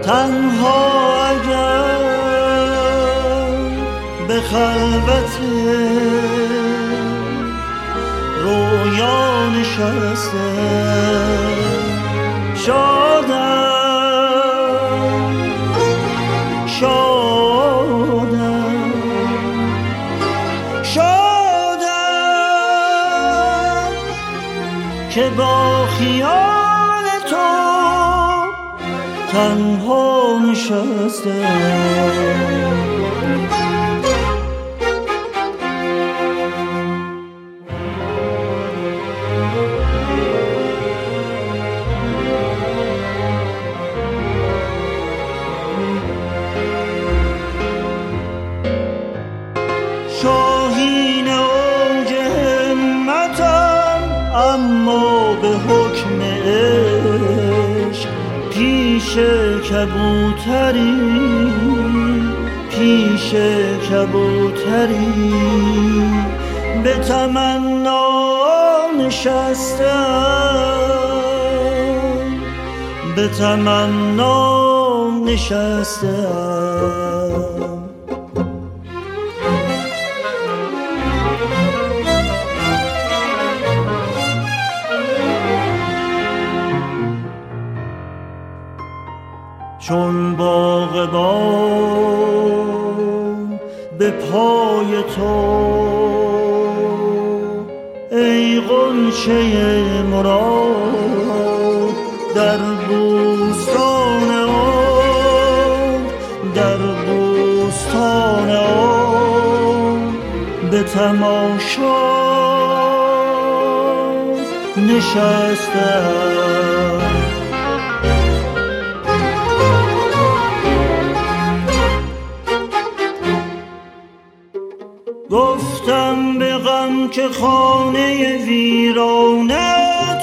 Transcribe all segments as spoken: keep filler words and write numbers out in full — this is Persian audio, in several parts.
تنها اگر به خلوت رویا نشسته شادم شادم شادم که با خیال تو تنها نشستم. شاهین اوج همتم اما به حکم عشق پیش کبوتری پیش کبوتری به تمنا نشستم به تمنا نشستم. چون باغبان به پای تو ای غنچه مراد در بوستان آن در بوستان آن به تماشا نشستم. گفتم به غم که خانه ویرانت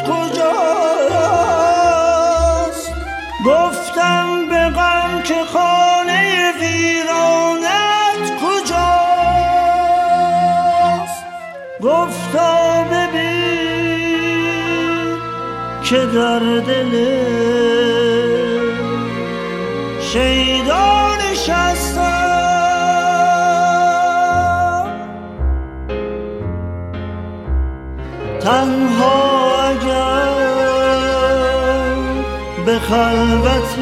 کجاست گفتم به غم که خانه ویرانت کجاست گفتا ببین که در دل شیدا نشستم. تنها اگر به خلوت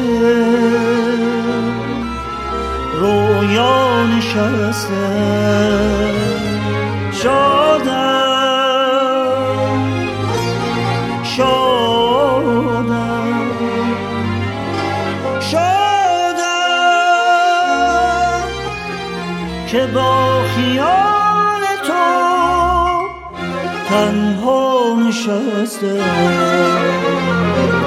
رویا نشستم شادم شادم شادم که با خیال تو تنها نشستم.